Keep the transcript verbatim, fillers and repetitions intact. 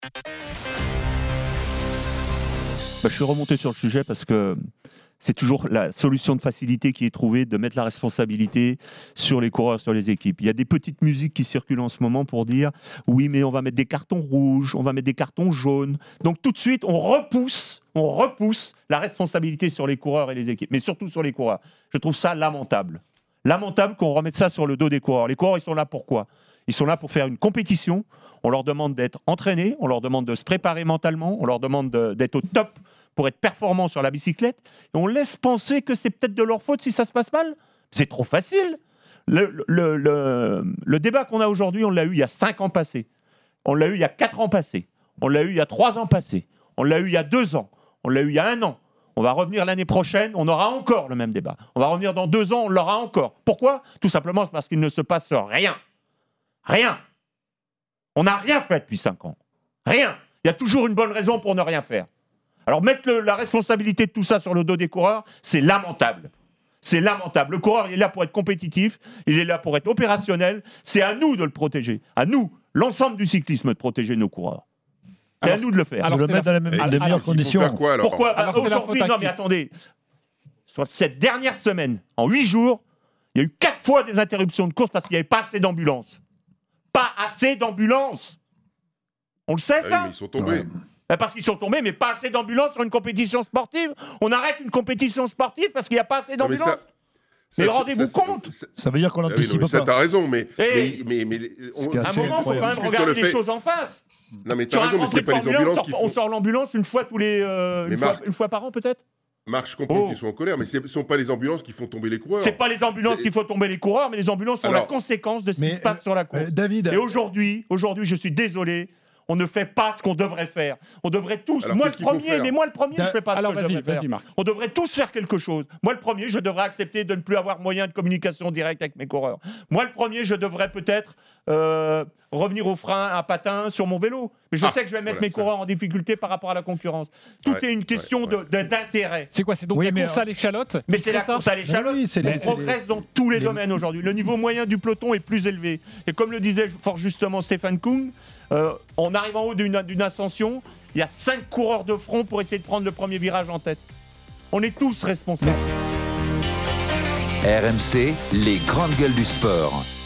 Bah, je suis remonté sur le sujet parce que c'est toujours la solution de facilité qui est trouvée, de mettre la responsabilité sur les coureurs, sur les équipes. Il y a des petites musiques qui circulent en ce moment pour dire oui, mais on va mettre des cartons rouges, on va mettre des cartons jaunes. Donc tout de suite, on repousse, on repousse la responsabilité sur les coureurs et les équipes, mais surtout sur les coureurs. Je trouve ça lamentable. Lamentable qu'on remette ça sur le dos des coureurs. Les coureurs, ils sont là pourquoi ? Ils sont là pour faire une compétition. On leur demande d'être entraînés, on leur demande de se préparer mentalement, on leur demande de, d'être au top pour être performants sur la bicyclette, et on laisse penser que c'est peut-être de leur faute si ça se passe mal. C'est trop facile. Le, le, le, le débat qu'on a aujourd'hui, on l'a eu il y a cinq ans passés, on l'a eu il y a quatre ans passés, on l'a eu il y a trois ans passés, on l'a eu il y a deux ans, on l'a eu il y a un an. On va revenir l'année prochaine, on aura encore le même débat. On va revenir dans deux ans, on l'aura encore. Pourquoi ? Tout simplement parce qu'il ne se passe rien. Rien. On n'a rien fait depuis cinq ans. Rien. Il y a toujours une bonne raison pour ne rien faire. Alors mettre le, la responsabilité de tout ça sur le dos des coureurs, c'est lamentable. C'est lamentable. Le coureur, il est là pour être compétitif, il est là pour être opérationnel. C'est à nous de le protéger. À nous, l'ensemble du cyclisme, de protéger nos coureurs. C'est alors, à nous de le faire. Alors, de le mettre dans les, même, les meilleures conditions. Faire quoi, alors Pourquoi bah, aujourd'hui, non mais attendez, sur cette dernière semaine, en huit jours, il y a eu quatre fois des interruptions de course parce qu'il n'y avait pas assez d'ambulances. Pas assez d'ambulances. On le sait, ah ça oui, mais ils sont tombés. Ouais. Ben parce qu'ils sont tombés, mais pas assez d'ambulances sur une compétition sportive. On arrête une compétition sportive parce qu'il n'y a pas assez d'ambulances. Mais, ça, mais ça, rendez-vous ça, compte ça, ça veut dire qu'on l'anticipe ah oui, non, mais pas. Ça, t'as raison, mais... Et mais, mais, mais on, à un moment, il faut quand même regarder les fait... choses en face. Non, mais t'as raison, mais c'est pas les ambulances sort, qui font... On sort l'ambulance une fois, tous les, euh, une, Marc, fois, une fois par an, peut-être. Marc, je comprends oh. qu'ils sont en colère, mais ce ne sont pas les ambulances qui font tomber les coureurs. C'est pas les ambulances qui font tomber les coureurs, mais les ambulances sont Alors, la conséquence de ce qui se passe euh, sur la course. Euh, David... Et aujourd'hui, aujourd'hui, je suis désolé, on ne fait pas ce qu'on devrait faire. On devrait tous, Alors, moi le premier, mais moi le premier, da... je fais pas Alors, ce que je devrais faire. Marc. On devrait tous faire quelque chose. Moi le premier, je devrais accepter de ne plus avoir moyen de communication directe avec mes coureurs. Moi le premier, je devrais peut-être euh, revenir au frein à patin sur mon vélo. Mais je ah, sais que je vais mettre voilà, mes ça. coureurs en difficulté par rapport à la concurrence. Tout ouais, est une question ouais, ouais. De, de, d'intérêt. C'est quoi ? C'est donc oui, la course à l'échalote ? Mais c'est la course à l'échalote. Oui, on les, progresse les... dans tous les, les domaines aujourd'hui. Le niveau moyen du peloton est plus élevé. Et comme le disait fort justement Stéphane Kung, Euh, on arrive en haut d'une, d'une ascension, il y a cinq coureurs de front pour essayer de prendre le premier virage en tête. On est tous responsables. R M C, les grandes gueules du sport.